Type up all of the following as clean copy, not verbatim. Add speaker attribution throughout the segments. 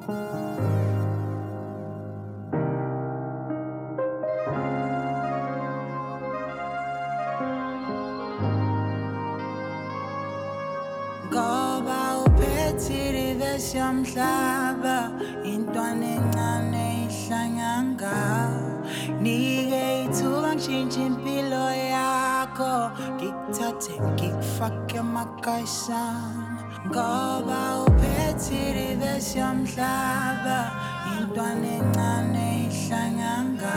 Speaker 1: Ngoba uphethile besiyamhlaba intwana encane ihlanyanga nike ithuba ngishintshe impilo yakho ngikuthathe ngikufake emakayisana ngoba uphethile besiyamhlaba intwana encane ihlanyanga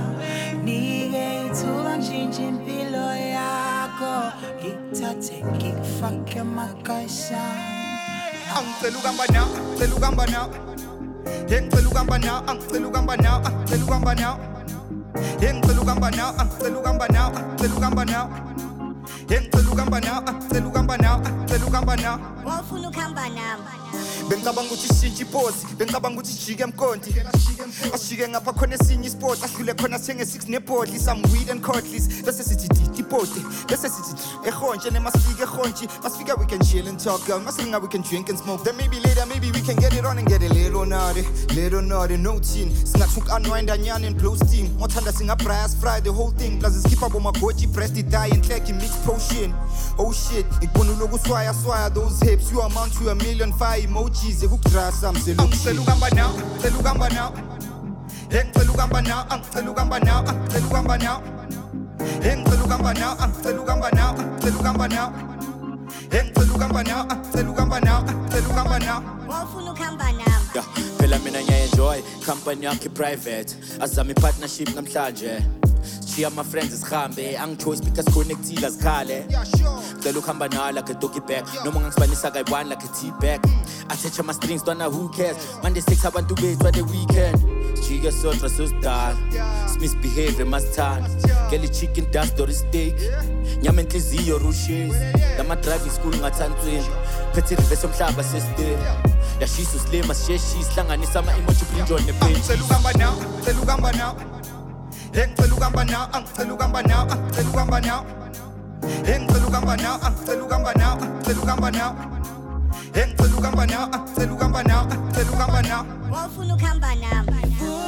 Speaker 1: nike ithuba ngishintshe impilo yakho ngikuthathe ngikufake emakayisana
Speaker 2: Angicela ukuhamba now, ngicela ukuhamba now. Ngicela ukuhamba now, angicela ukuhamba now, ngicela ukuhamba now. Ngicela ukuhamba now, angicela ukuhamba now, ngicela ukuhamba now. Ngicela ukuhamba now, ngicela ukuhamba now, ngicela ukuhamba now.
Speaker 3: Wafuna ukuhamba nami.
Speaker 2: Bengicabanga ukuthi sishintshe iposi, bengicabanga ukuthi sijike emkonti. Asijike ngapha khona esinye isport, ahlule khona senge 6 nebhodli, some weed and cordless. Bese sithi dipoti, bese sithi ehontshe nemasifika ehontshe. Masifika we can chill and talk, girl. Masinga we can drink and smoke. Then maybe later, maybe we can get it on and get a little naughty, no teen. Singathuk unwind anyane and blow steam. Mothanda singa brass fry the whole thing. Plus skip up on my goji, press the die and click mix potion. Oh shit, ikbonu logo swaya those hips. You amount to 1,000,000 emojis. Ekukudra some se look. Ngicela ukuhamba now, ngicela ukuhamba now. Ngicela ukuhamba now, ngicela ukuhamba now, ngicela ukuhamba now. Ngicela ukuhamba now, ngicela ukuhamba now, ngicela ukuhamba now. Ngicela ukuhamba now, ngicela ukuhamba now, ngicela ukuhamba now.
Speaker 3: Wafuna ukuhamba nami.
Speaker 4: Yeah, phela mina ngiyaenjoy company yakhe private. Azami partnership namhlanje. Chia my friends isihambe angichoice because connectile asikhale.
Speaker 2: Yeah, sure.
Speaker 4: Ngicela ukuhamba nawe like a doggy bag noma ngangispanisa kayi-1 like a tea bag. Athethe ama-strings twana who cares Monday 6 abantu bethu the weekend sijike sodwa sosidala simisbehavior masithanda ngeli chicken dust or steak nyama enhliziyo rushes lama-driving school ngathansweni phethe reverse yomhlaba sesiteli yashisa usilima sisheshisa sihlanganisa ama-emoji brinjol nepage.
Speaker 2: Ngicela ukuhamba now, ngicela ukuhamba now. Ngicela ukuhamba now, ngicela ukuhamba now, ngicela ukuhamba now. Ngicela ukuhamba now, ngicela ukuhamba now, ngicela ukuhamba now. Ngicela ukuhamba now, ngicela ukuhamba now, ngicela ukuhamba now.
Speaker 3: Wafuna ukuhamba nami.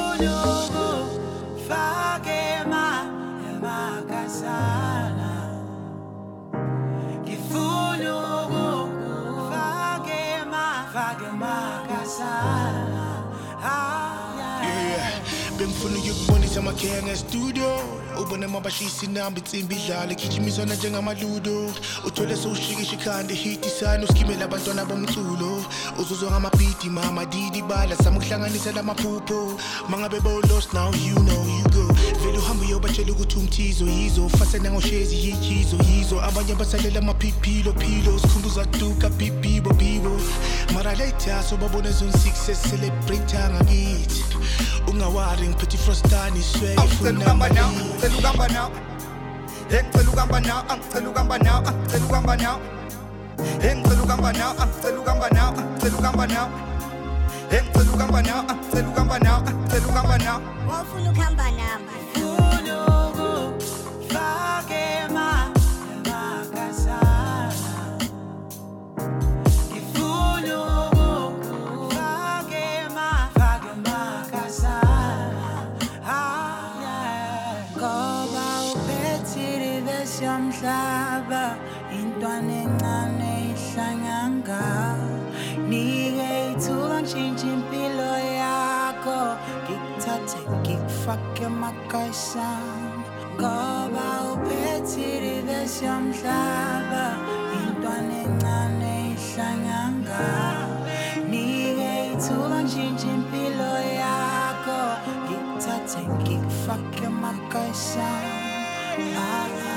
Speaker 1: fake emakayisana ngifuna fake emakayisana
Speaker 5: Bengifuna ukubonisa amakhaya ngestudio ubone mabashisi namba itsimbi idlala igijimisana njengamaludo uthole sowushikisha ikhanda hit isana uskimela abantwana bomculo uzuzwa ngamabhidi mama didi bala samuhlanganisa lamaphupho mangabe bo lost now you know you go vele uhambe uyobatshela ukuthi umthizo yizo fasena ngoshezi yizo abanye basalela amaphilo sikhumbuza duka bibo mara later so babone zone 6 celebrate ngakithi ungawari ngiphethe frostani sway
Speaker 2: Ngicela ukuhamba now, ngicela ukuhamba now. Ngicela ukuhamba now, ngicela ukuhamba now, ngicela ukuhamba now. Ngicela ukuhamba now, ngicela ukuhamba now, ngicela ukuhamba now. Ngicela ukuhamba now, ngicela ukuhamba now, ngicela ukuhamba now.
Speaker 3: Wafuna ukuhamba nami.
Speaker 1: fake emakayisana ngifuna fake emakayisana ngoba uphethile besiyamhlaba intwana encane ihlanyanga nike ithuba ngishintshe impilo yakho ngikuthathe ngikufake emakayisana ngoba uphethile besiyamhlaba intwana encane ihlanyanga nike ithuba ngishintshe impilo yakho ngikuthathe ngikufake emakayisana